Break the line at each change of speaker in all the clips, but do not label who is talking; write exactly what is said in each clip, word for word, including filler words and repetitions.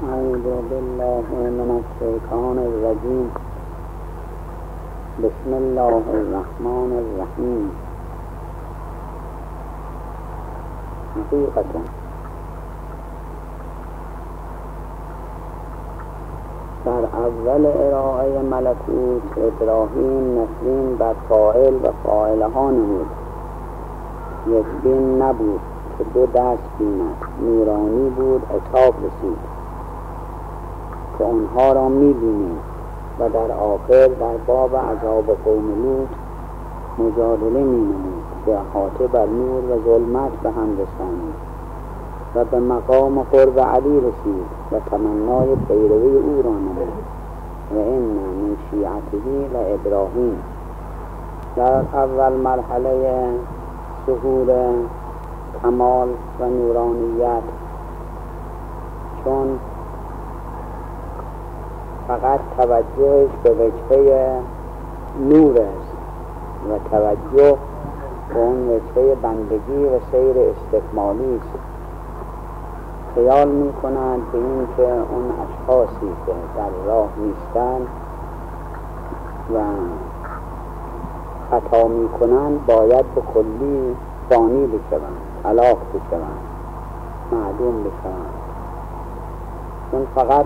أعوذ بالله من الشيطان الرجيم. بسم الله الرحمن الرحیم. حقیقتا در اول ارائه ملکوت ابراهیم نفرین بر فاعل و فاعلها نمود. یک بین نبود که دو دست بیند، نورانی بود، عتاب رسید که اونها را می‌بینیم و در آخر در باب عذاب قوم لوط مجادله می‌نمود که احاطه بر نور و ظلمت به هم رسانید و به مقام قرب علی رسید و تمنای پیروی او را نمود و ان من شیعته لابراهیم. در اول مرحله ظهور کمال و نورانیت، چون فقط توجهش به وجهه نور است و توجه به اون وجهه بندگی و سیر استکمالی است، خیال می کنند به این که اون اشخاصی که در راه نیستند و خطا می کنند باید به کلی فانی بشوند، هلاک بشوند، معدوم بشوند، چون فقط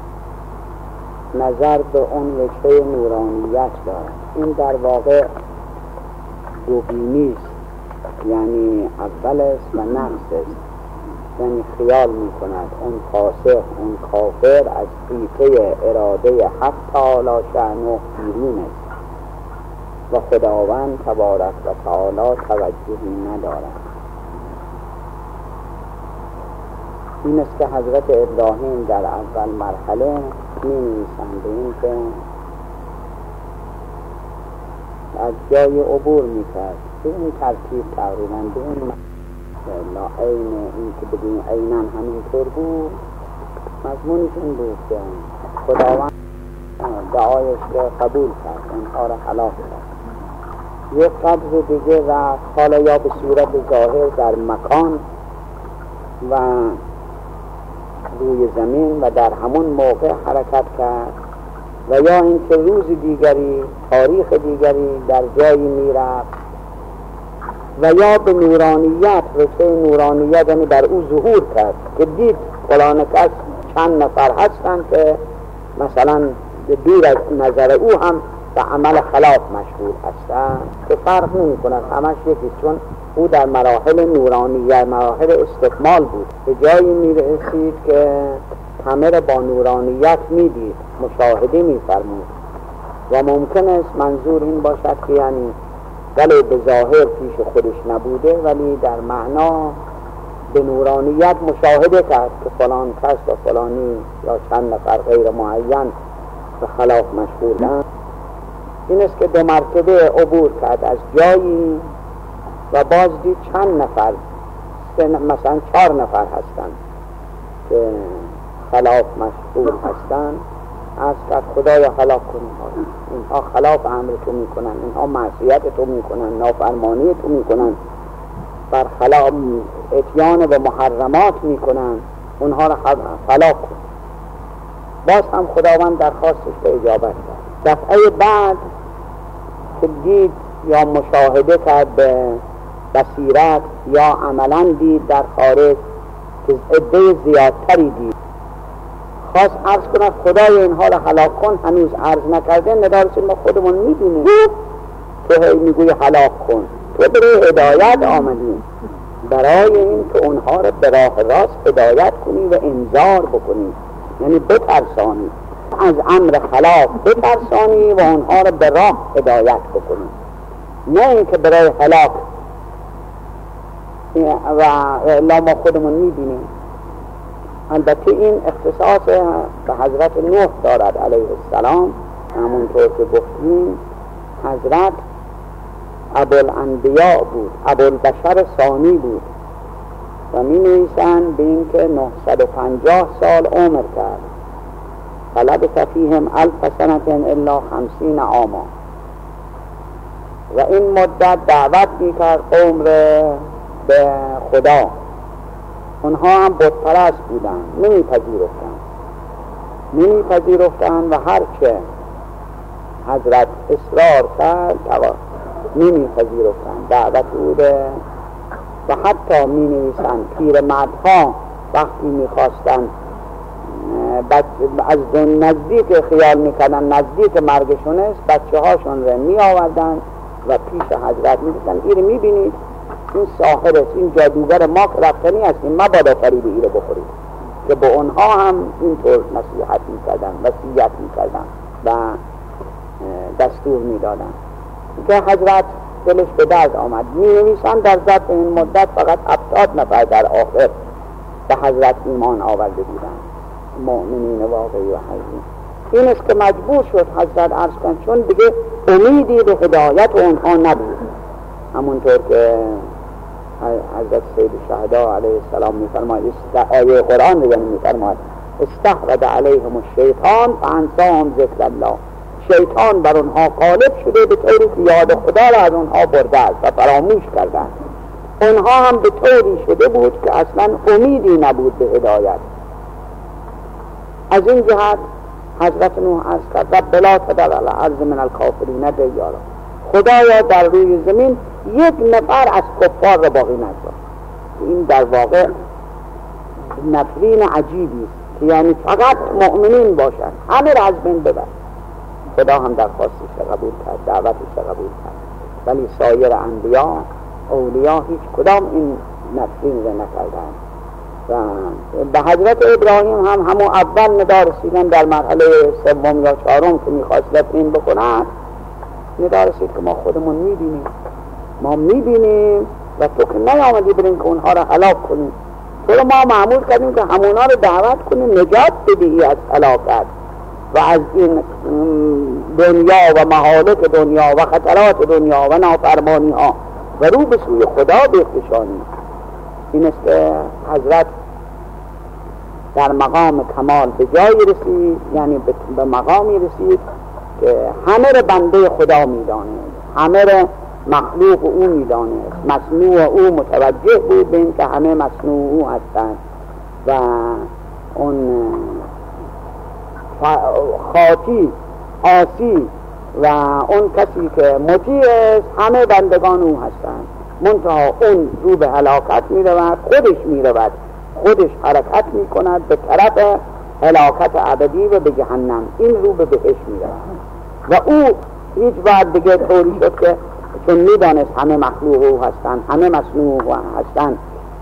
نظر به اون وجهه نورانیت دارد. این در واقع دوبینی است، یعنی اول است و نقص است. یعنی خیال می کند اون فاسق، اون کافر از حیطه اراده حق تعالی شأنه بیرون است و خداوند تبارک و تعالی توجهی ندارد. این است که حضرت ابراهیم در اول مرحله می نویسند به این که از جای عبور می کرد به این ترتیب تقریبا به این لا عین این که بگیم عیناً همینطور بود. مضمونش این بود که خداوند دعایش را قبول کرد، اونها را هلاک کرد. یک قبض دیگه و حالا یا به صورت ظاهر در مکان و روی زمین و در همون موقع حرکت کرد و یا اینکه روز دیگری، تاریخ دیگری در جایی میرفت و یا به نورانیت، رسه نورانیت یعنی در او ظهور کرد که دید فلان کس چند نفر هستند که مثلا دور از نظر او هم به عمل خلاف مشغول هستند که فرق نمی کند، همش یکی، چون او در مراحل نورانیت، مراحل استکمال بود. به جایی می رسید که همه را با نورانیت می دید، مشاهده می فرمود و ممکن است منظور این باشد که یعنی ولی به ظاهر پیش خودش نبوده ولی در معنا به نورانیت مشاهده کرد که فلان کس و فلانی یا چند نفر غیر معین به خلاف مشغولند. این است که دو مرتبه عبور کرد از جایی و باز دید چند نفر، مثلا چهار نفر هستند که خلاف مشغول هستند. از که خدایا هلاک کنی، اینها خلاف امر تو میکنن، اینها معصیت تو میکنن، نافرمانی تو میکنن، بر خلاف اتیان به محرمات میکنن، اونها را هلاک کن. باز هم خداوند درخواستش به اجابت کرد. دفعه بعد که دید یا مشاهده کرد به بصیرت یا عملا دید در خارج که عده زیادتری دید، خواست عرض کند خدای اینها را هلاک کن، هنوز عرض نکرده، ندارسید ما خودمون میدونیم تو هی میگوی هلاک کن، تو برای هدایت آمدیم، برای این که اونها را به راه راست هدایت کنی و انذار بکنی، یعنی بترسانی، از امر خلاف بترسانی و اونها را به راه هدایت بکنی، نه اینکه برای هلاک و الا ما خودمون میدونیم. البته این اختصاص به حضرت نوح دارد علیه السلام، همونطور که گفتیم حضرت ابوالانبیاء بود، ابوالبشر ثانی بود و می نویسند به این که نهصد و پنجاه سال عمر کرد، فلبث فیهم الف سنة الا خمسین عاما، و این مدت دعوت می کرد قوم را به خدا. اونها هم بت پرست بودن، نمی پذیرفتن نمیپذیرفتند و هرچه حضرت اصرار کرد نمیپذیرفتند. دعوت بوده و حتی می نویسند پیرمردها وقتی میخواستند از نزدیک خیال میکردن نزدیک مرگشون است، بچه هاشون رو می آوردن و پیش حضرت می گفتن ایره می بینید این ساحر است، این جادوگر، ما که رفتنی هستیم، ما باید فریب ایره بخورید. که به اونها هم اینطور نصیحت میکردن، وصیت میکردن و دستور میدادن که حضرت دلش به درد آمد. می نویسن در ضبط این مدت فقط هفتاد نفر در آخر به حضرت ایمان آورده بودن، مؤمنین واقعی و حقیقی. این است که مجبور شد حضرت عرض کن چون دیگه امیدی به هدایت اونها نبود. همونطور که حضرت سید الشهدا علیه السلام میفرماید، آیه قرآن رو یعنی میفرماید استحوذ علیهم الشیطان فانساهم ذکر الله، شیطان بر اونها غالب شده به طوری که یاد خدا را از اونها برده است و فراموش کردند. اونها هم به طوری شده بود که اصلا امیدی نبود به هدایت. از این جهت حضرت نوح عرض کرد رب لا تذر علی الارض من الکافرین دیارا، خدایا در روی زمین یک نفر از کفار را باقی نگذار. این در واقع نفرین عجیبی است که یعنی فقط مؤمنین باشند، همه را از بین ببر. خدا هم درخواستش قبول کرد، دعوتش قبول کرد، ولی سایر انبیا اولیا هیچ کدام این نفرین را نکردند. و به حضرت ابراهیم هم همون اول ندا رسیدن در مرحله سوم یا چهارم که میخواست نفرین بکنند، ندا رسید که ما خودمون میبینیم، ما میبینیم و تو که نیامدی برین که اونها را هلاک کنیم، تو رو ما معمول کردیم که همونا رو دعوت کنیم نجات بدهی از هلاکت و از این دنیا و مهالک دنیا و خطرات دنیا و نافرمانی ها و رو به سوی خدا بکشانیم. این است که حضرت در مقام کمال به جایی رسید، یعنی به مقامی رسید که همه را بنده خدا میدانه، همه را مخلوق او میدانه، مصنوع او متوجه بود به این که همه مصنوع او هستند و اون خاطی عاصی و اون کسی که مطیع است همه بندگان او هستند. منتها اون رو به هلاکت می رود، خودش می رود، خودش حرکت می کند به طرف هلاکت ابدی و به جهنم، این رو به بهشت می رود و او هیچ بعد دیگه طوری شد که چون می دانست همه مخلوق او هستند، همه مصنوع او هستند،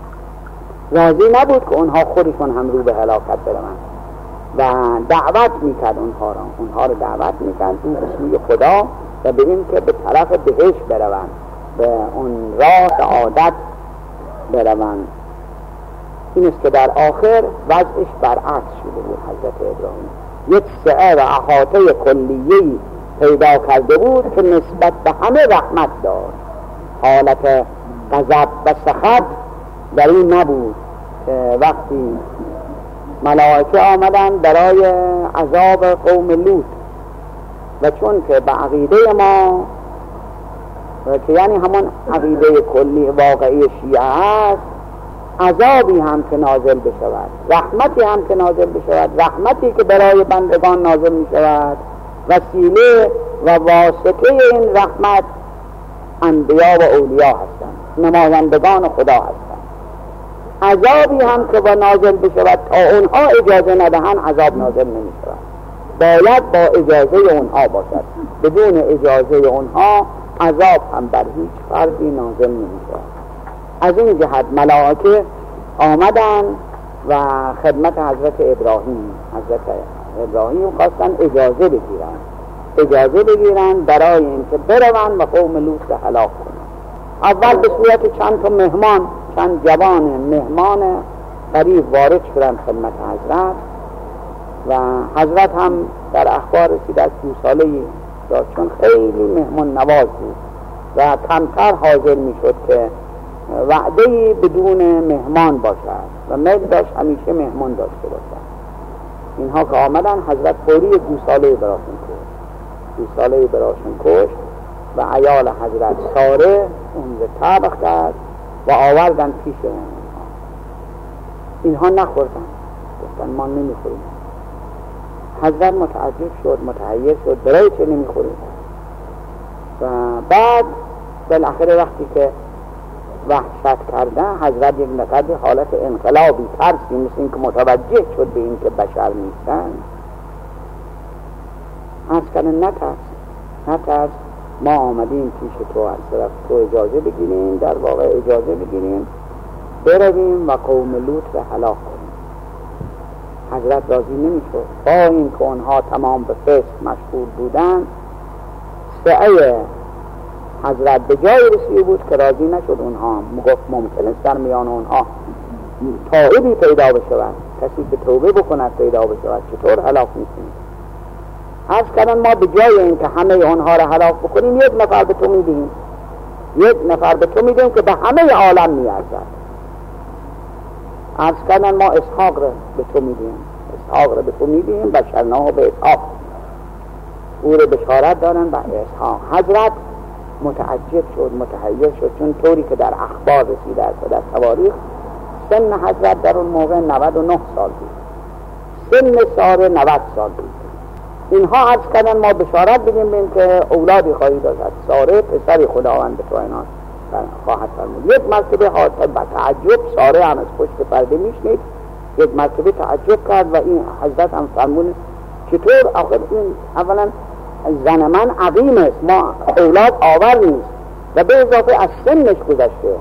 راضی نبود که اونها خودشون هم رو به هلاکت بروند و دعوت میکرد اونها را اونها را دعوت میکرد اون اسمی خدا و به این که به طرف بهشت بروند، به اون راه سعادت بروند. این است که در آخر وضعش برعکس شده بود. حضرت ابراهیم یک سعه و احاطه کلیه‌ای پیدا کرده بود که نسبت به همه رحمت داشت، حالت غضب و سخط در این نبود که وقتی ملائکه آمدن برای عذاب قوم لوط و چون که به عقیده ما که یعنی همون عقیده کلی واقعی شیعه است، عذابی هم که نازل بشود، رحمتی هم که نازل بشود، رحمتی که برای بندگان نازل می شود، وسیله و واسطه این رحمت انبیا و اولیا هستند، نمایندگان خدا هستند. عذابی هم که با نازل بشود تا اونها اجازه ندهن عذاب نازل نمی شود، باید با اجازه اونها باشد، بدون اجازه اونها عذاب هم بر هیچ فردی نازل نمی شود. از این جهت ملائکه آمدن و خدمت حضرت ابراهیم حضرت ابراهیم خواستن اجازه بگیرن اجازه بگیرن برای اینکه بروند و قوم لوط را هلاک کنند. اول به صورت چند تا مهمان، چند جوان مهمان قریب وارد شدن خدمت حضرت و حضرت هم در اخبار رسید از دو ساله‌ای داشت، چون خیلی مهمان نواز بود و کمتر حاضر می شد که وعده‌ای بدون مهمان باشد و میل داشت همیشه مهمان داشته باشد. اینها که آمدن حضرت فوری دو ساله براشون کشت دو ساله براشون کشت و عیال حضرت ساره اون رو طبخ کرد و آوردن پیش اونها. اینها نخوردن، گفتن ما نمیخوریم. حضرت متعجب شد، متحیر شد، برای چه نمیخورید؟ و بعد بالاخره وقتی که وحشت کردن حضرت یک نکرد حالت انقلابی ترسی مثل این که متوجه شد به این که بشر نیستن. از کنه نترس نترس ما آمدیم پیش تو، از طرف تو اجازه بگیریم، در واقع اجازه بگیریم برویم و قوم لوط رو هلاک کنیم. حضرت راضی نمیشد، با این که اونها تمام به فسق مشغول بودن، سعی حضرت به جای رسیده بود که راضی نشد. اونها گفت ممکن است در میان اونها تائبی پیدا بشود، کسی که توبه بکند پیدا بشود، چطور هلاک میکنیم؟ عرض کردن ما به جای این که همه اونها را هلاک بکنیم یک نفر به تو میدیم، یک نفر به تو میدیم که به همه عالم میارزد. عرض کردن ما اسحاق را به تو میدیم، اسحاق را به تو میدیم، بشرناه به اسحاق، او را بشارت دارن به اسحاق. حضرت متعجب شد، متحیر شد، چون طوری که در اخبار رسیده است و در تواریخ سن حضرت در اون موقع نود و نه سال بود، سن ساره نود سال بود. اینها عرض کردن ما بشارت بدیم بیم که اولادی خواهی داشت، ساره پسری خداوند به تو اینان خواهد فرمود. یک مرتبه حاضر با تعجب ساره هم از پشت پرده میشنید، یک مرتبه تعجب کرد و این حضرت هم فرمود چطور؟ آخر این اولا زن من عقیم است، ما اولاد آور نیست و به اضافه از سنش گذشته.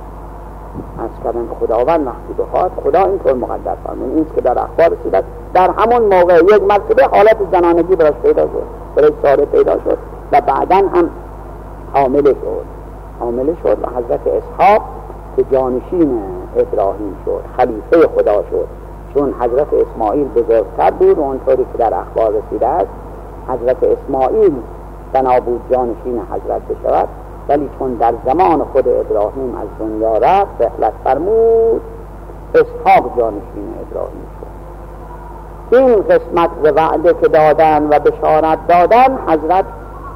از کردن خداوند وقتی بخواد خدا اینطور مقدر فرمود. این که در اخبار رسید در همون موقع یک مرتبه حالت زنانگی براش پیدا شد، برای ساره پیدا شد و بعدا هم حامله شد حامله شد و حضرت اسحاق که جانشین ابراهیم شد، خلیفه خدا شد. چون حضرت اسماعیل بزرگتر بود و اونطوری که در اخبار رسیده است حضرت اسماعیل بنا بود جانشین حضرت بشود، ولی چون در زمان خود ابراهیم از دنیا رفت رحلت فرمود، اسحاق جانشین ابراهیم شد. این قسمت ز وعده که دادن و بشارت دادن حضرت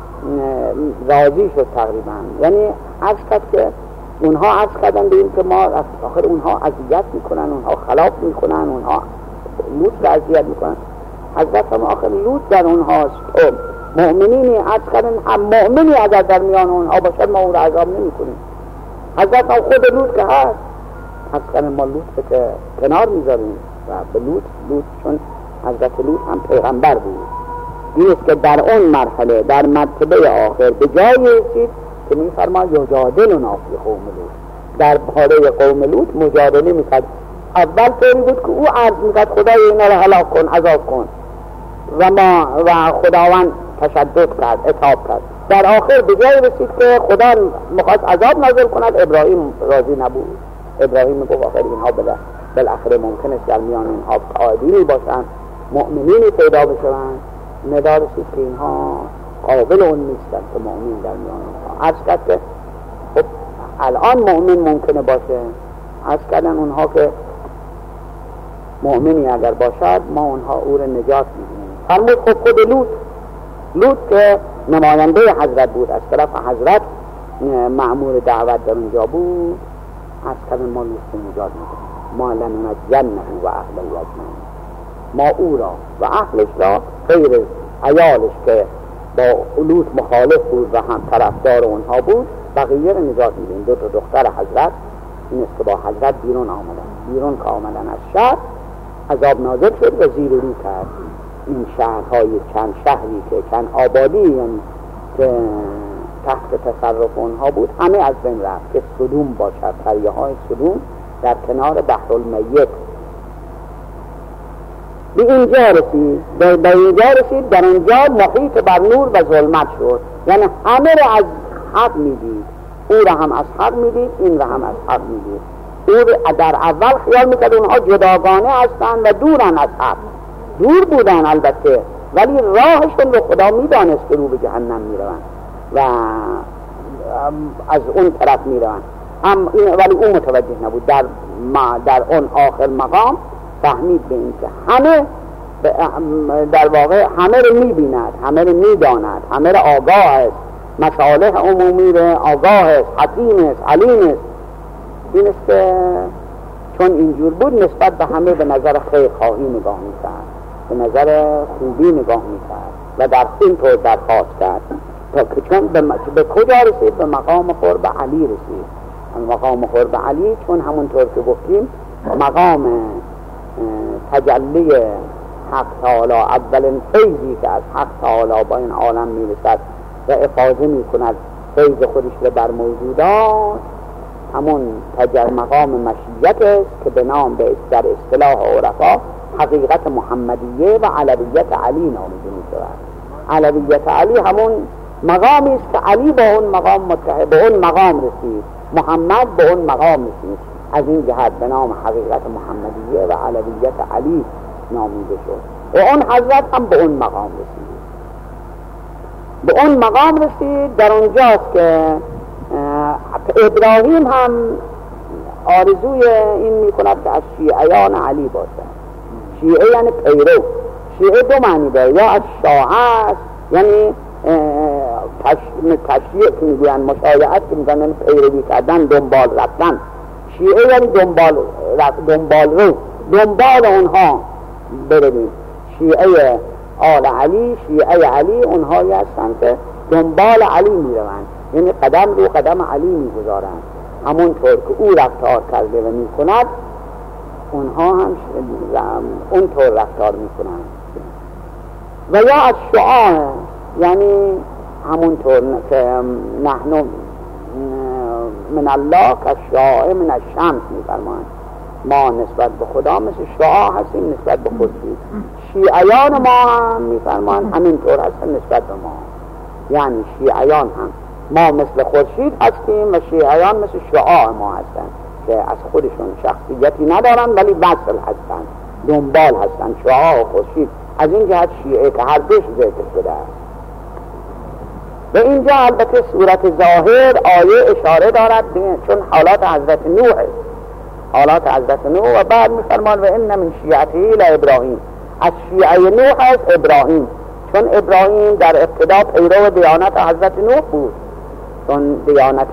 راضی شد تقریبا. یعنی عرض کرد که اونها عرض کردن به این که ما آخر اونها اذیت میکنن، اونها خلاف میکنن، اونها لوط را اذیت میکنن. حضرت هم آخر لوط در اونهاست، مؤمنینی عرض کردن هم مؤمنی اگر در میان اونها باشد ما اون را عذاب نمی کنیم. حضرت هم خود لوط که هست عرض کردن ما لوط که کنار میذاریم و به لوط لوط چون حضرت لوط هم پیغمبر بود. این است که در اون مرحله در مرتبه آخر به جایی رسید که میفرما یجادلنا فی قوم لوط، در باره قوم لوط مجادله میکرد. اول طوری بود که او عرض میکرد خدای اینا را هلاک کن، عذاب کن و ما و خداوند تشدد کرد، عتاب کرد. در آخر به جای رسید که خدا میخواست عذاب نازل کند، ابراهیم راضی نبود. ابراهیم میگفت آخر اینها بالاخره ممکن است در میان اینها قائدینی باشند، مؤمنینی پیدا بشوند. ندا رسید که اینها قابل اون نیستن که مؤمن در میان اونها. عرض کرد که خب الان مؤمن ممکنه باشه. عرض کردن اونها که مؤمنی اگر باشد ما اونها او را نجات میدیم. فرمود خب خود لوط لوط که نماینده حضرت بود، از طرف حضرت مأمور دعوت در اونجا بود، از کردن ما لوط را نجات میدیم. ما لننجنه و اهل اجمعین، ما او را و اهلش را غیر عیالش که با لوط مخالف بود و هم طرفدار اونها بود بقیه را نجات میدیم. دو تا دختر حضرت این است که با حضرت بیرون آمدن. بیرون که آمدن از شهر عذاب نازل شد و زیر و رو کرد. این شهرهای چند شهری که چند آبادی یعنی که تحت تصرف اونها بود همه از بین رفت که سدوم باشد، قریه های سدوم در کنار بحر المیت. به اینجا رسید به اینجا رسید در اینجا محیط بر نور و ظلمت شد. یعنی همه را از حق میدید، او را هم از حق میدید، این را هم از حق میدید. او در اول خیال میکرد اونها جداگانه هستند و دورن از حق، دور بودن البته، ولی راهشون رو خدا میدانست که رو به جهنم میروند و از اون طرف میروند، ولی اون متوجه نبود. در ما در اون آخر مقام فهمید به این که همه در واقع همه رو میبیند، همه رو میداند، همه رو آگاه است، مصالح عمومی رو آگاه است، حکیم است، علیم است. این است که چون اینجور بود نسبت به همه به نظر خیر خواهی نگاه میکرد به نظر خوبی نگاه میکرد و در این طور درخواست کرد تا که چون به, م... به کجا رسید؟ به مقام قرب علی رسید. مقام قرب علی چون همونطور که گفتیم مقام تجلی حق تعالی، اولین فیضی که از حق تعالی با این عالم میرسد و افاضه میکند فیض خودش رو بر موجودات، همون تجلی مقام مشیت است که به نام به در اصطلاح عرفا حقیقت محمدیه و علویت علی نامیده میشود. علویت علی همون مقامی است که علی به اون مقام متحد به اون مقام رسید، محمد به اون مقام رسید، از این جهت به نام حقیقت محمدیه و علویت علی نامیده شد و اون حضرت هم به اون مقام رسید. به اون مقام رسید در اونجاست که ابراهیم هم آرزوی این میکند که از شیعیان علی باشد. شیعه یعنی پیرو. شیعه دو معنی داره، یا از شاه است یعنی تشیع که میگوین، مشایعت که میگوین یعنی پیروی کردن، دنبال رفتن. شیعه یعنی دنبال دنبال رو دنبال اونها برویم. شیعه آل علی، شیعه علی اونهایی هستند که دنبال علی میروند، یعنی قدم رو قدم علی میگذارند. همونطور که او رفتار کرده و میکند اونها هم اونطور رفتار میکنند. و یا از شعاع یعنی همونطور که نحن من الله که شعاع من الشمس میفرمایند، ما نسبت به خدا مثل شعاع هستیم نسبت به خورشید. شیعیان ما هم میفرمایند همینطور هستن نسبت به ما، یعنی شیعیان هم ما مثل خورشید هستیم و شیعیان مثل شعاع ما هستن که از خودشون شخصیتی ندارن ولی وصل هستن، دنبال هستن، شعاع و خورشید. از این جهت شیعه که هر دوش ذکر شده است. به اینجا البته صورت ظاهر آیه اشاره دارد چون حالات حضرت نوح است، حالات حضرت نوح، و بعد میفرمان و ان من شیعته لابراهیم، از شیعه نوح است ابراهیم، چون ابراهیم در ابتدا پیرو دیانت حضرت نوح بود، چون دیانت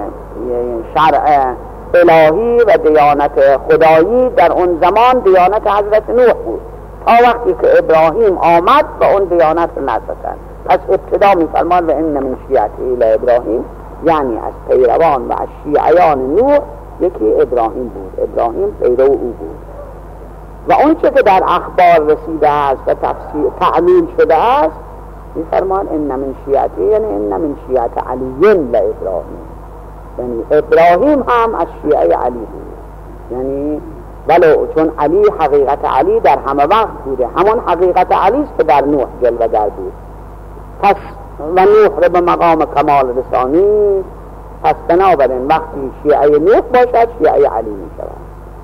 شرع الهی و دیانت خدایی در اون زمان دیانت حضرت نوح بود تا وقتی که ابراهیم آمد و اون دیانت رو نصب کرد. پس ابتدا میفرمان و ان من شیعته لابراهیم، یعنی از پیروان و از شیعیان نوح یکی ابراهیم بود، ابراهیم پیرو او بود. و اون چه که در اخبار رسیده است و تفسیر تعمیل شده است میفرمان ان من شیعته یعنی ان من شیعت علی لابراهیم، یعنی ابراهیم هم از شیعه علی بود، یعنی ولو چون علی حقیقت علی در همه وقت بوده، همون حقیقت علی است که در نوح جلوه در بود. پس و نوح رو به مقام کمال رسانی، پس بنابراین وقتی شیعه نوح باشد شیعه علی می شود.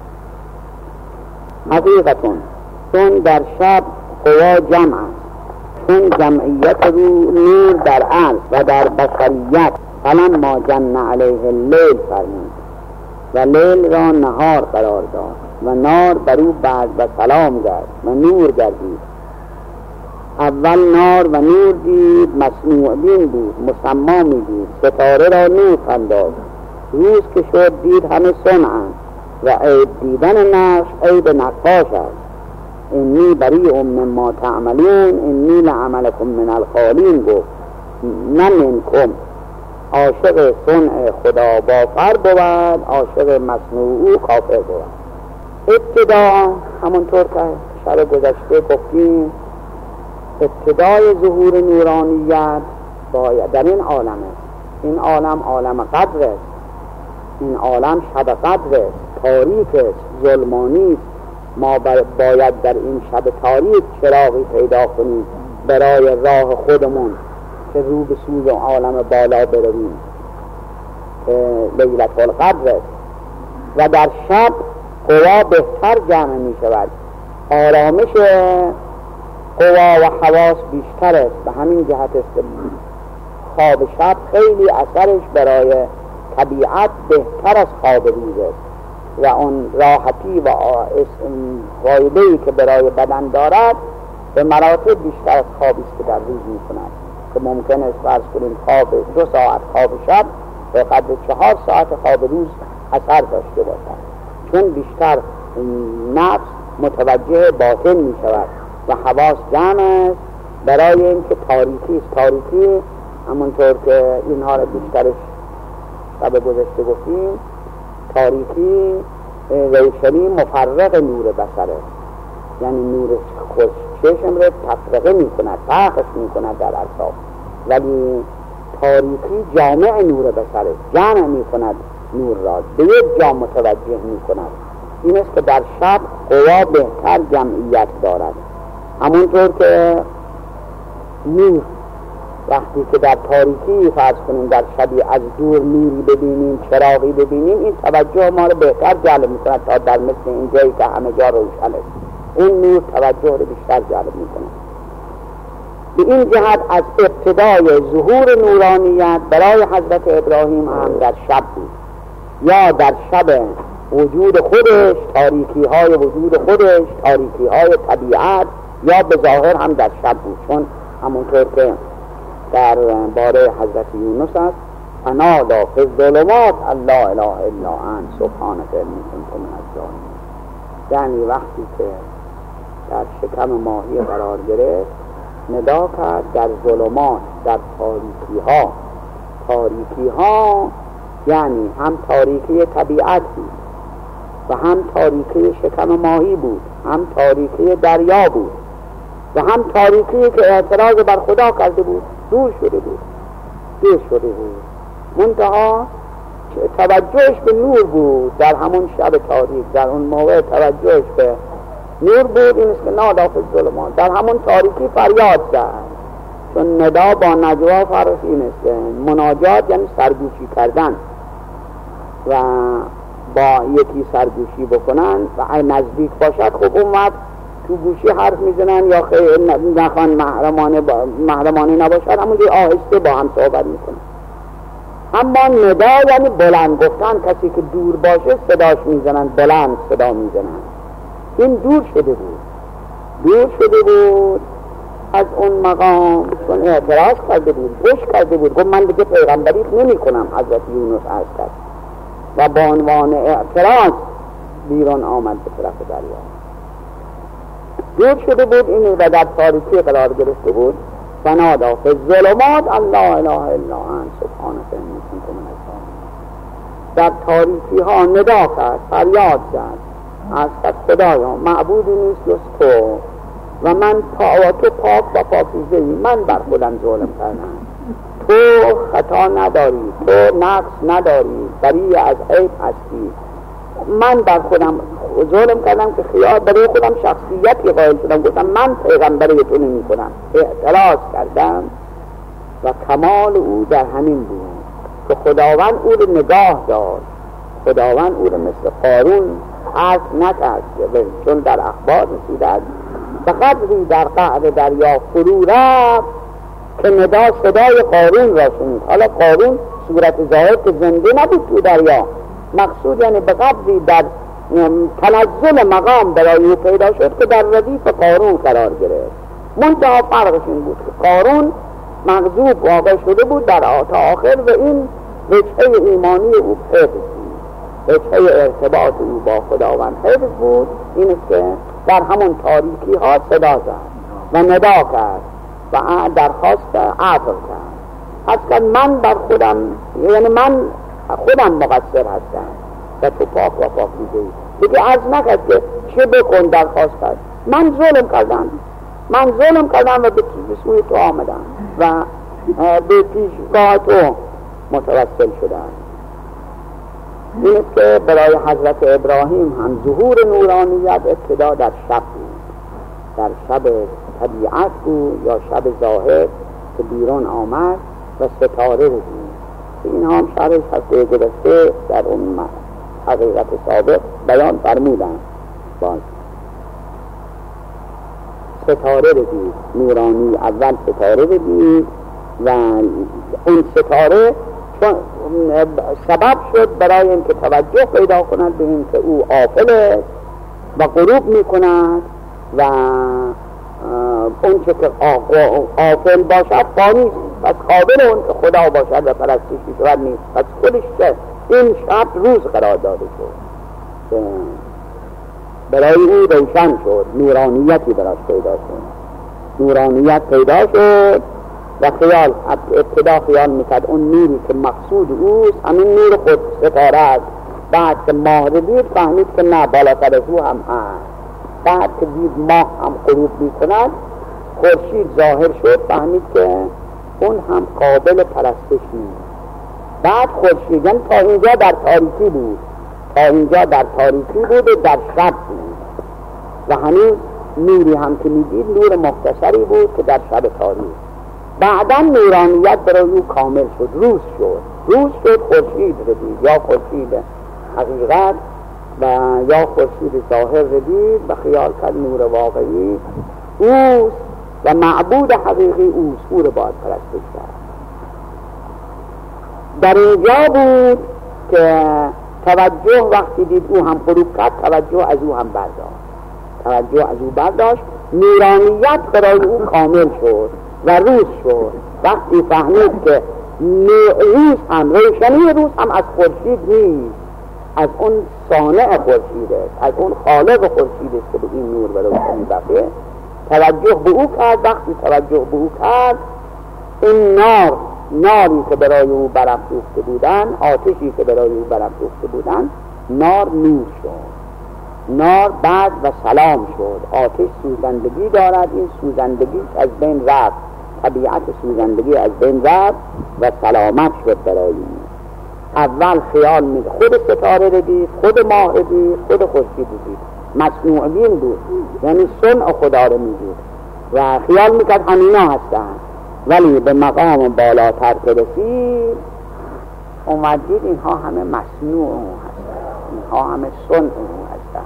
حقیقتون چون در شب قوا جمع است، چون جمعیت رو نور در عرض و در بشریت، فلما جن علیه اللیل فرمود و لیل را نهار قرار داد و نار برو بعد و سلام کرد و نور گردید. اول نار و نور دید، مسموع بین بود، مسما می دید، ستاره را نور انداخت. روز که شد دید همه صنعند و عیب دیدن نقش عیب نقاش است. انی بریء مما تعملون انی لعملکم من الخالین گفت، نه منکم. عاشق صنع خدا بافر بود، عاشق مصنوع او کافر بود. ابتدا همونطور که شب گذشته گفتیم ابتدای ظهور نورانیت باید در این عالم است. این عالم عالم قدر است، این عالم شب قدر است، تاریک است، ظلمانی است. ما باید در این شب تاریک چراغی پیدا کنیم برای راه خودمون که رو به سوی عالم بالا برویم که لیلة القدر است. و در شب قوا بهتر جمع می شود، آرامش قوا و حواس بیشتر است. به همین جهت است که خواب شب خیلی اثرش برای طبیعت بهتر از خواب روز است و اون راحتی و فایده‌ای که برای بدن دارد به مراتب بیشتر از خوابی است که در روز می کند، که ممکن است فرض کنیم خواب دو ساعت خواب شب به قدر چهار ساعت خواب روز اثر داشته باشد، چون بیشتر نفس متوجه باطن می شود و حواس جمع است برای اینکه تاریکی است. تاریکی همونطور که اینها رو بیشترش شب گذشته گفتیم، تاریکی روشنی مفرق نور بصره، یعنی نور چشم رو تفرقه می کند، فرقش می کند در اطراف، ولی تاریکی جامع نور بصره، جمع می کند نور را، به یک جا متوجه می کند. این است که در شب قوا بهتر جمعیت دارد. همونطور که نور وقتی که در تاریکی فرض کنیم در شبی از دور نوری ببینیم، چراغی ببینیم، این توجه ما رو بهتر جلب می کند تا در مثل این جایی که همه جا روشن است، اون نور توجه رو بیشتر جلب می کند. به این جهت از ابتدای ظهور نورانیت برای حضرت ابراهیم هم در شب بود، یا در شب وجود خودش، تاریکی های وجود خودش، تاریکی های طبیعت، یا به ظاهر هم در شب بود، چون همونطور که در باره حضرت یونس است، فنادا فی الظلمات الله اله الا انت سبحانک انی کنت من الظالمین. یعنی وقتی که در شکم ماهی قرار گرفت ندا کرد در ظلمات، در تاریکی ها. تاریکی ها یعنی هم تاریکی طبیعت بود و هم تاریکی شکم ماهی بود، هم تاریکی دریا بود و هم تاریکی که اعتراض بر خدا کرده بود، دور شده بود دور شده بود منتها توجهش به نور بود. در همون شب تاریک، در اون موقع توجهش به نور بود. این است که نادا فی الظلمات، در همون تاریکی فریاد زد، چون ندا با نجوا فرق این است. مناجات یعنی سرگوشی کردن و با یکی سرگوشی بکنن و نزدیک باشد، خب اون وقت تو گوشی حرف میزنن یا خیلی نخوان محرمانه با محرمانه نباشد، همونجوری آهسته با هم صحبت میکنن. اما ندا یعنی بلند گفتن، کسی که دور باشه صداش میزنن، بلند صدا میزنن. این دور شده بود دور شده بود از اون مقام، چون اعتراض کرده بود، گوش کرده بود، گفت من دیگه پیغمبریت نمی کنم. حضرت یونس عرض کرد و با عنوان اعتراض بیرون آمد به طرف دریا. دور شده بود این و در تاریکی قرار گرفته بود. فنادا فی الظلمات الله اله الا انت سبحانک انی کنت من الظالمین. در تاریکی ها ندا کرد، فریاد زد، از قد خدایا معبودی نیست جز تو و من پا و تو پاک و پاکیزه ای، من بر خودم ظلم کردم، تو خطا نداری، تو نقص نداری، بری از عیب هستی، من بر خودم ظلم کردم که خیال برای خودم شخصیتی قائل شدم، گفتم من پیغمبری تو نمی کنم، اعتراض کردم. و کمال او در همین بود که خداوند او رو نگاه داشت، خداوند او رو مثل قارون حرف نکرد، چون در اخبار رسیدد فقط روی در قعر دریا فرو رفت که ندا صدای قارون را شنید. حالا قارون صورت ظاهر که زنده نبود تو دریا، مقصود یعنی به قدری در تنزل مقام برای او پیدا شد که در ردیف قارون قرار گرفت. منتها فرقش این بود که قارون مغضوب واقع شده بود در تا آخر و این وجهه ایمانی او حفظ بود، وجهه ارتباط او با خداوند حفظ بود. این است که در همون تاریکی ها صدا زد و ندا کرد و درخواست عفو کرد. از که من بر خودم، یعنی من خودم مقصر هستم و تو پاک و پاکیزه ای. دیگه عرض نکرد که چه بکن، درخواست کرد من ظلم کردم من ظلم کردم و به سوی تو آمدم و به پیشگاه تو متوسل شدم. این است که برای حضرت ابراهیم هم ظهور نورانیت ابتدا در شب بود، در شب طبیعت بود یا شب ظاهر که بیرون آمد و ستاره بود. این هم شرح هفته گذشته در اون حقیقت سابق بیان فرمودن. باز ستاره بدید نورانی، اول ستاره بدید و اون ستاره چون سبب شد برای اینکه توجه پیدا کند به این که او آفل است و غروب می کند و اون چه که آفل باشد فانی پس قابل اون که خدا باشد و پرستشی شود نیست. پس خودش این شب روز قرار داده شد. برای او روشن شد، نورانیتی براش پیدا شد، نورانیت پیدا شد و خیال ابتدا خیال میکرد اون نوری که مقصود اوست همین نور خود ستاره است. بعد که ماه رو دید فهمید که نه، بالاتر از او هم هست. بعد که دید ماه هم غروب میکند، خورشید ظاهر شد، فهمید که اون هم قابل پرستش نیست. بعد خورشید تا اینجا در تاریکی بود، تا اینجا در تاریکی بود و در شب بود و هنوز نوری هم که میدید نور مختصری بود که در شب تاریک. بعدا نورانیت برای او کامل شد، روز شد، روز شد خورشید رو دید، یا خورشید حقیقت و یا خورشید ظاهر رو دید و خیال کرد نور واقعی اوست و معبود حقیقی اوست، او رو باید پرستش کرد. در اینجا بود که توجه وقتی دید او هم غروب کرد، توجه از او هم برداشت، توجه از او برداشت، نورانیت برای او کامل شد و روز شد. وقتی فهمید که روز هم، روشنی روز هم از خورشید نیست، از اون صانع خورشید است، از اون خالق خورشید است که به این نور و روشنی بخشه، توجه به او کرد. وقتی توجه به او کرد، این نار، ناری که برای او برافروخته بودن، آتشی که برای او برافروخته بودن، نار نور شد، نار بعد و سلام شد. آتش سوزندگی دارد، این سوزندگی از بین رفت، طبیعت سوزندگی از بین رفت و سلامت شد برای این. اول خیال می خود ستاره رو دید، خود ماه رو دید، خود خورشید رو دید، مصنوع بین بود، یعنی صنع خدا رو می دید و خیال میکرد همینا هستن. ولی به مقام بالاتر که رسید اومد دید اینها همه مصنوع او هستن، اینها همه صنع او هستن.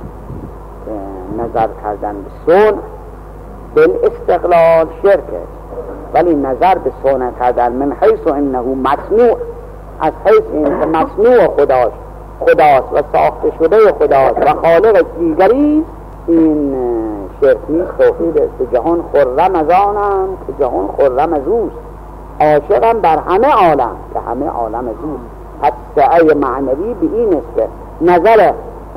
نظر کردن به صنع بالاستقلال شرک است، ولی نظر به صنع کردن من حیث انه مصنوع، از حیث این که مصنوع خداست خداست و ساخته شده خداست و خالق دیگری، این شرک نیست، توحید است. جهان خرم از آنم که جهان خرم از اوست، عاشقم بر همه عالم که همه عالم از اوست. پس سعی معنوی به این است که نظر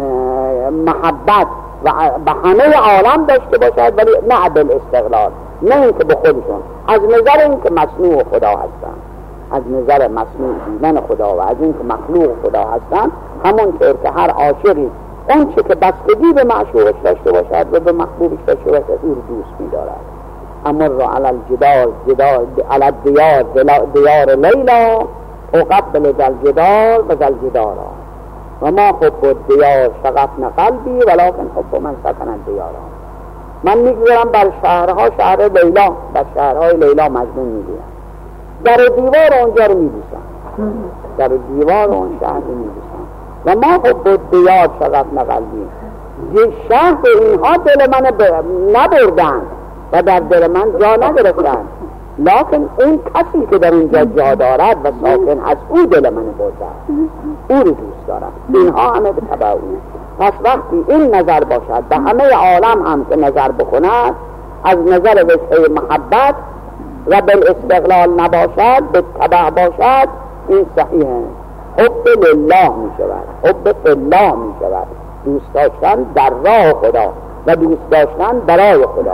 محبت و به همه عالم داشته باشد، ولی نه بالاستقلال، نه اینکه به خودشون، از نظر اینکه مصنوع خدا هستن، از نظر مصنوع دیدن خدا و از اینکه مخلوق خدا هستن. همون طور که هر عاشقی اون چه که بستگی به معشوقش داشته باشد و به محبوبش داشته باشد او رو دوست می‌دارد. امر را علی الجدار جدار علی الدیار دیار لیلا اقبل ذل جدار و ذل جدارا و ما حب الدیار شغفن قلبی ولکن حب من سکن الدیارا. من میگذارم بر شهرها شهر لیلا، بر شهرهای لیلا مجنون میگویم، در دیوار اونجا رو میبوسم، در دیوار اون شهر رو میبوسم و ما حب الدیار شغفن قلبی. یه شهر اینها دل من نبردن و در دل من جا نگرفتن، لکن اون کسی که در اینجا جا دارد و ساکن از او دل من برده، او رو دوست دارم. اینها همه به تبع او. پس وقتی این نظر باشد به همه عالم هم که نظر بکند، از نظر وجه محبت و بالاستقلال نباشد، به تبع باشد، این صحیحه. حب لله می شود، حب الله می شود، دوست داشتن در راه خدا و دوست داشتن برای خدا.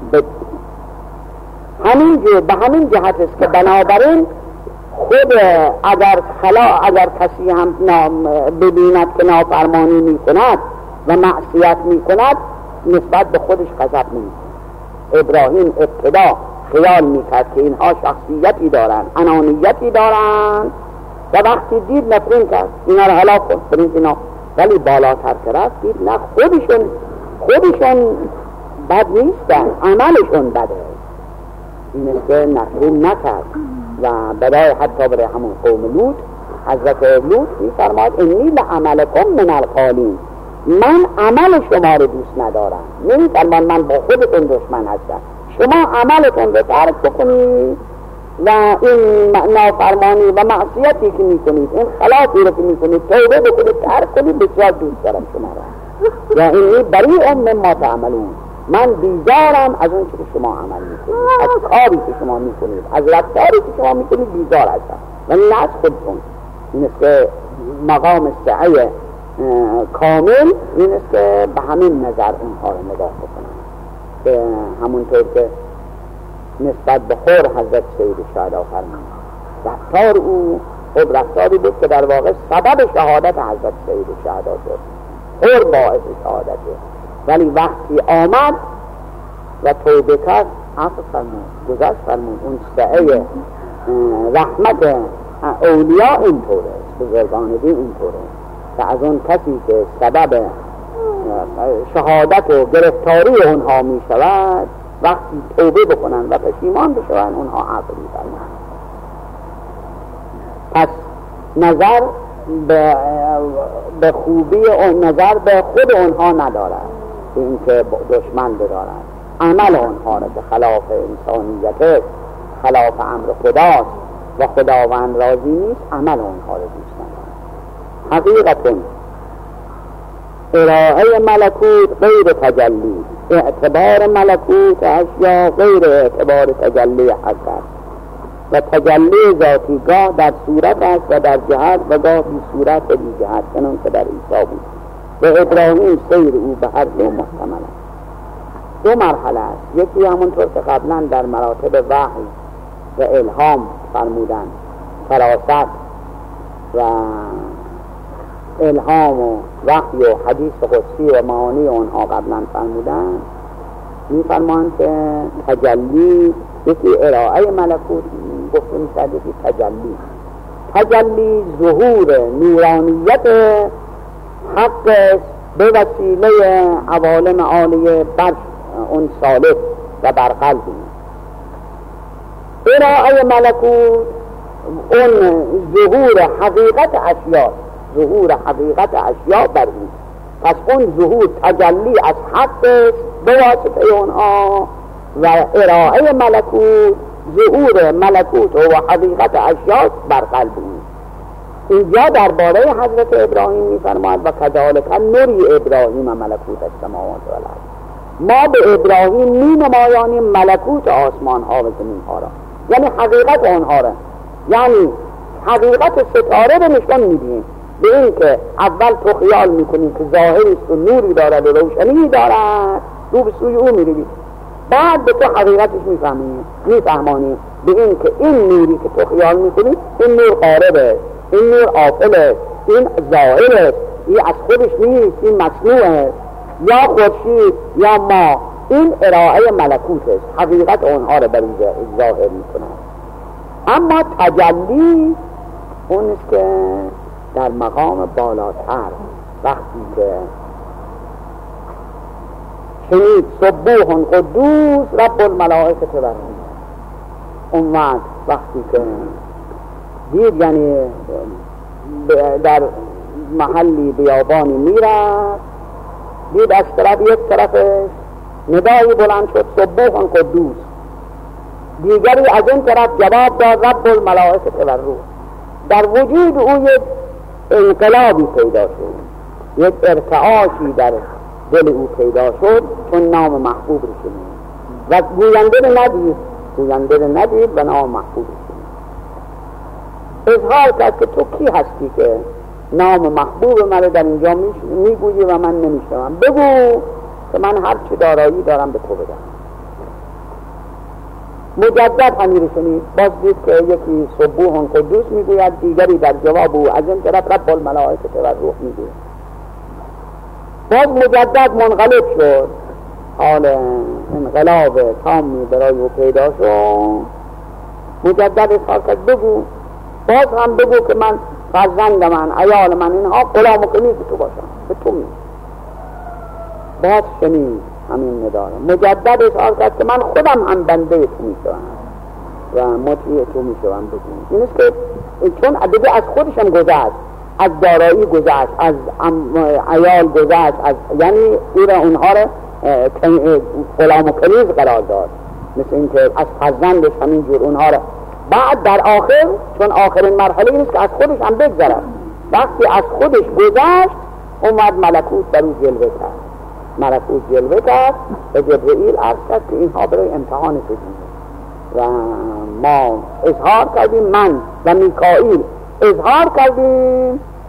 همین جو به همین جهت است که بنابراین خود اگر خلا اگر کسی هم ببیند که نافرمانی می کند و معصیت می کند، نسبت به خودش غضب نمی کند. ابراهیم ابتدا خیال می کرد که اینها شخصیتی دارن، انانیتی دارن و وقتی دید نفرین کرد اینا رو هلاک کن برین اینا، ولی بالاتر که رفت دید نه، خودشون خودشون بد نیستن، عملشون بده. این است که نفرین نکرد و برای حتی برای همون قوم لوط حضرت لوط می فرماید انی لعملکم من القالین، من عمل شما رو دوست ندارم. نمی فرماید من با خودتون دشمن هستم، شما عملتون رو ترک بکنید و این نافرمانی و معصیتی که می کنید، این خلافی رو که می کنید توبه بکنید، ترک کنید، بسیار دوست دارم شما را و اینی بریء مما تعملون، من بیزارم از اون که شما عمل میکنید، از کاری که شما میکنید، از رفتاری که شما میکنید بیزار هستم، ولی نه از خودتون. این است که مقام سعی کامل این است که به همین نظر اونها رو نگاه بکنن، که همونطور که نسبت به خور حضرت سید شهدا فرمود رفتار او خود رفتاری بود که در واقع سبب شهادت حضرت سید شهدا شد، خور باعث شهادته، ولی وقتی آمد و توبه کرد عفو فرمود، گذشت فرمود. اون سعه رحمت اولیاء اینطوره، بزرگان دین اینطوره که از اون کسی که سبب شهادت و گرفتاری اونها می شود وقتی توبه بکنن و پشیمان بشون اونها عفو می فرمند. پس نظر به, به خوبی اون نظر به خود اونها ندارد که اینکه دشمن بدارد، عمل اونها را به خلاف انسانیت، خلاف امر خداست و خداوند راضی نیست، عمل اونها را دوست ندارد. حقیقتاً ارائه ملکوت غیر تجلی، اعتبار ملکوت اشیا غیر اعتبار تجلی حضرت، و تجلی ذاتی گاه در صورت است و در جهت و گاه بی صورت و بی جهت، چنان که در عیسی بود. و ابراهیم سیر او به هر دو محتمل است. دو مرحله است، یکی همونطور که قبلا در مراتب وحی و الهام فرمودن، فراست و الهام و وحی و حدیث قدسی و معانی اونها قبلا فرمودن، می فرمان که تجلی یکی ارائه ملکوت گفته می شد، یکی تجلی. تجلی ظهور نورانیت حق به وسیله عوالم عالیه بر اون سالک و بر قلبی. ارائه ملکوت اون ظهور حقیقت اشیا، ظهور حقیقت اشیا بر این. پس اون ظهور تجلی از حق به واسطه اونها و ارائه ملکوت ظهور ملکوت و حقیقت اشیا بر قلب این. اینجا درباره حضرت ابراهیم می‌فرماید و کذالک نری ابراهیم ملکوت السماوات و الارض. ما به ابراهیم می نمایانیم ملکوت آسمان ها و زمین ها را، یعنی حقیقت آنها را، یعنی حقیقت ستاره رو نشان میدیم. به این که اول تو خیال میکنی که ظاهری است و نوری دارد و روشنی دارد، رو به سوی او میروی، بعد به تو حقیقتش میفهمی میفهمانی به این که این نوری که تو خیال میکنی این نور قاربه، این نور آفله، این ظاهر است، این از خودش نیست، این مصنوع است، یا خورشید یا ما. این ارائه ملکوت است، حقیقت اونها رو بر اینجا ظاهر میکنه. اما تجلی اون است که در مقام بالاتر، وقتی که شنید سبوح قدوس رب الملائکه و روح، اون وقت وقتی که دید، یعنی در محلی بیابانی میرد، دید از طرف یک طرفش ندایی بلند شد سبوح قدوس، دیگری از این طرف جواب داد رب الملائکه و روح. در وجود او یک انقلابی پیدا شد، یک ارتعاشی در دل او پیدا شد، چون نام محبوب رو شنید و گوینده رو ندید گوینده رو ندید و نام محبوب رو شنید. اظهار کرد که تو کی هستی که نام محبوب من در اینجا میگویی و من نمیشنوم؟ بگو که من هر چه دارایی دارم به تو بدم. مجدد همین رو شنید، باز دید که یکی سبوح قدوس میگوید، دیگری در جواب او از این طرف رب الملائکه و روح میگوید. باز مجدد منقلب شد، حال انقلاب تامی برای او پیدا شد. مجدد اظهار کرد بگو، باز هم بگو که من فرزند من، عیال من، اینها غلام و کنیز تو باشم، به تو میگوید. باز شنید همین نداره، مجدد اظهار کرد که من خودم هم بنده تو میشوم و مطیع تو میشوم. بگو این است که چون عدده از خودشم گذشت، از دارایی گذشت، از عیال گذشت، از یعنی او را اونها را غلام و کنیز قرار داد، مثل اینکه از فرزندش همینجور اونها را. بعد در آخر، چون آخرین مرحله این است که از خودش هم بگذرد، وقتی از خودش گذشت اومد ملکوت در او جلوه کرد. ملکوت جلوه کرد و جبرئیل عرض کرد که اینها برای امتحان شدیم و ما اظهار کردیم، من و میکائیل اظهار کردیم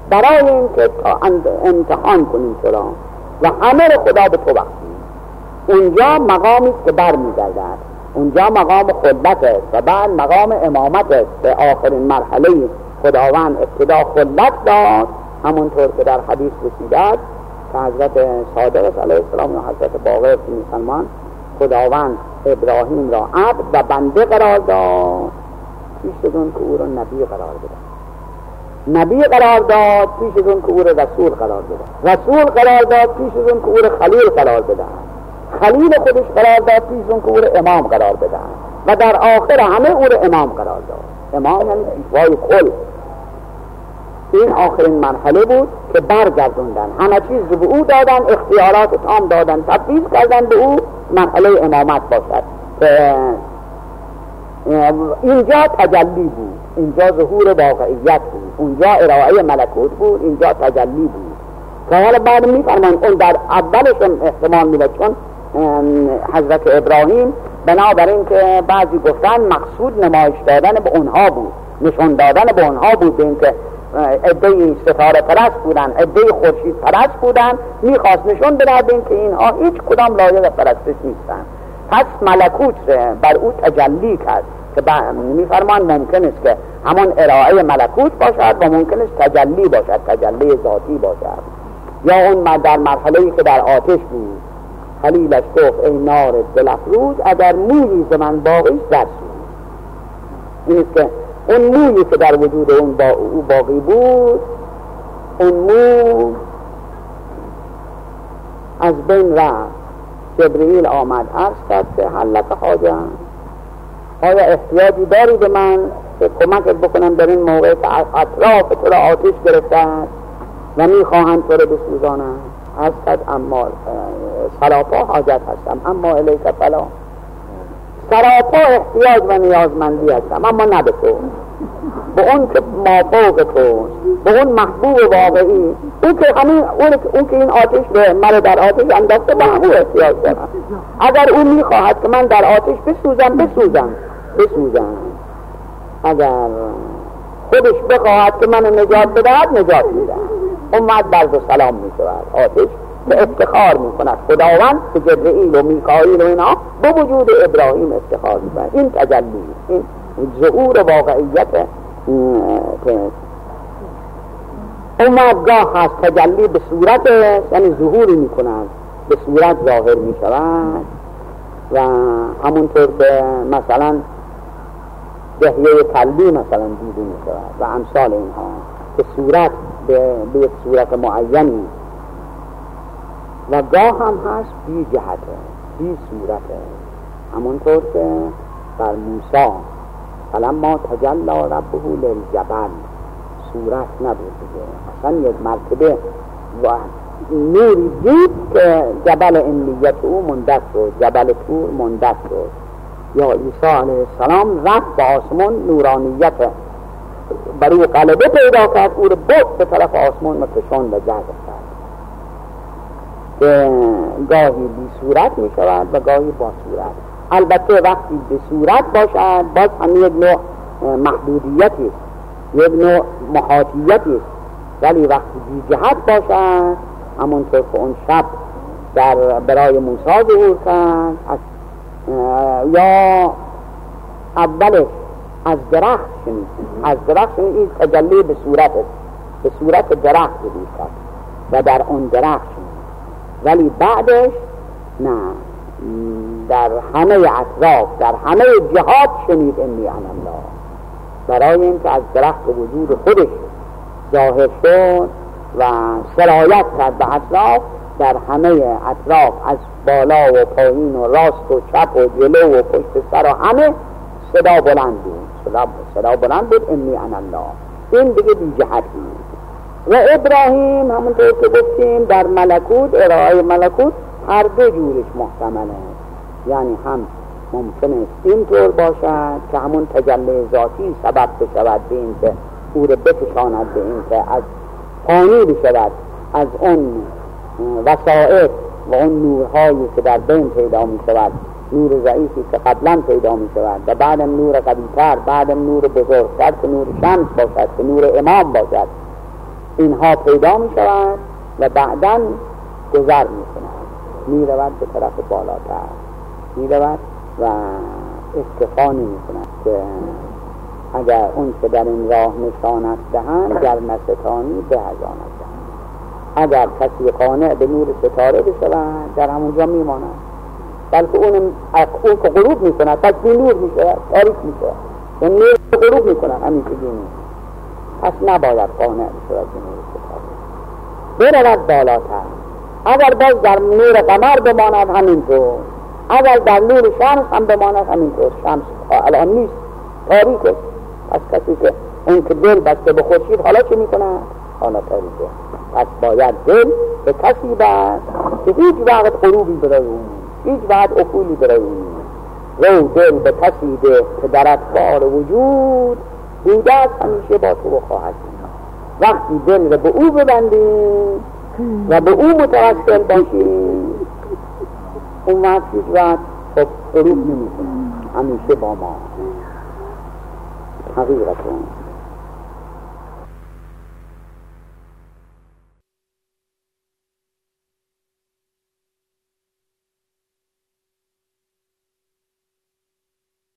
برای اینکه تا امتحان کنیم تو را و همه رو خدا به تو بخشید. اونجا مقامی که بر میگردد، اونجا مقام خلت است و بعد مقام امامت است. به آخرین مرحله خداوند ابتدا خلت داد، همونطور که در حدیث رسیده است که حضرت صادق علیه السلام و حضرت باقر مسلمان خداوند ابراهیم را عبد و بنده قرار داد، پیش از اون که او را نبی قرار داد. نبی قرار داد پیش از اون که او را رسول قرار داد. رسول قرار داد پیش از اون که او را خلیل قرار داد. خلیل خودش قرار داد پیش از اون که او را امام قرار داد و در آخر همه او را امام قرار داد. امام یعنی پیشوای کل. این آخرین مرحله بود که برگردوندن، همه چیز رو به او دادن، اختیارات تام دادن، تفویض کردن به او مرحله امامت باشد. اینجا تجلی بود، اینجا ظهور واقعیت بود، اونجا ارائه ملکوت بود، اینجا تجلی بود. که حالا بعد میفرمان اون در اولشون احتمال میده، چون حضرت ابراهیم بنابراین که بعضی گفتن مقصود نمایش دادن به اونها بود، نشون دادن به اونها بود، به اینکه عده ستاره پرست بودن، عده خورشید پرست بودن، میخواست نشون بده به اینکه اینها هیچ کدام لایق پرستش نیستن. پس ملکوت بر او تجلی کرد که میفرمان ممکن است که همون ارائه ملکوت باشد و ممکن است تجلی باشد، تجلی ذاتی باشد. یا اون در مرحله‌ای که در آتش بود، خلیلش گفت ای نار دل افروز اگر مویی ز من باقی در سوز. این است که اون مویی که در وجود اون با او باقی بود، اون مو از بین رفت. جبرئیل آمد عرض کرد که حلت حاجه، آیا احتیاجی داری به من که کمکت بکنم در این موقع که اطراف تو را آتش گرفته و میخواهند تو را بسوزانند؟ عرض کرد اما سراپا حاجت هستم، اما الیک فلا، سراپا احتیاج و نیازمندی هستم، اما نه به تو، به اون که مافوق توست، به اون محبوب واقعی، اون که همین اون, اون که این آتش به مرا در آتش انداخته، به همون احتیاج دارم. اگر اون میخواهد که من در آتش بسوزم بسوزم بسوزم، اگر خودش بخواهد که منو نجات بدهد نجات میدهد. امت برد و سلام میشود. آتش به افتخار میکند خداوند به جبرئیل و میکائیل و اینا به وجود ابراهیم افتخار میکند. این تجلی، این ظهور واقعیت که امت گاه هست تجلی به صورت، یعنی ظهوری میکند به صورت ظاهر میشود و همونطور که مثلا دهیه قلبی مثلا دیده میشود و امثال اینها که صورت به یک صورت معینی، و گاه هم هست بی جهته، بی صورته، همونطور که بر موسی فلما تجلی ربه للجبل صورت نبود دیگه، اصلا یک مرتبه و نوری دید که جبل امنیت او مندک شد، جبل طور مندک شد. یا عیسی علیه السلام رفت به آسمان، نورانیت بر او غلبه پیدا کرد، او رو برد به طرف آسمان و کشاند و جذب کرد که گاهی بی صورت می شود و گاهی با صورت. البته وقتی به صورت باشد باز هم یک نوع محدودیتی، یک نوع محاطیتی، ولی وقتی بی جهت باشد همونطور که اون شب در برای موسی ظهور کرد، یا اولش از درخت شنید، از درخت شنید، این تجلی به صورت به صورت درخت ظهور کرد و در اون درخت شنید، ولی بعدش نه، در همه اطراف در همه جهات شنید انی انا الله، برای اینکه از درخت وجود خودش ظاهر شد و سرایت کرد به اطراف، در همه اطراف از بالا و پایین و راست و چپ و جلو و پشت سر و همه صدا بلند بود، صدا, صدا بلند بود انی انا الله. این دیگه بی جهت بود. و ابراهیم همونطور که گفتیم در ملکوت، ارائه ملکوت هر دو جورش محتمله، یعنی هم ممکن است اینطور باشد که همون تجلی ذاتی سبب بشود به این که او رو بکشاند به این که از فانی بشود از اون وسائط و اون نورهایی که در بین پیدا می شود، نور ضعیفی که قبلا پیدا می شود و بعدم نور قوی‌تر، بعدم نور بزرگتر که نور شمس باشد، که نور امام باشد، اینها پیدا می شود و بعداً گذر می کند، می رود به طرف بالاتر، می رود و اکتفا نمی کند که اگر اون که در این راه نشانت دهند گر نستانی به از آنت دهند. اگر کسی قانع به نور ستاره بشود در همونجا می ماند، بلکه اون اون که غروب می کند پس بی نور می شود، تاریک می شود، اون نور غروب می کند همین که بی نور، پس نباید قانع بشود به نور ستاره، برود بالاتر. اگر باز در نور قمر بماند همینطور، اگر در نور شمس هم بماند همینطور. شمس الان نیست، تاریک است. پس کسی که اون که دل بسته به خورشید حالا چه می کند؟ حالا تاریکه. پس باید دل به کسی بست که هیچ وقت غروبی برای اون، هیچ وقت افولی برای اون. رو دل به کسی ده که در افکار وجود بوده است همیشه با تو خواهد بود. وقتی دل رو به او ببندیم و به او متوسل باشیم، اون وقت هیچ وقت غروب نمی کنه، همیشه با ما. حقیقتا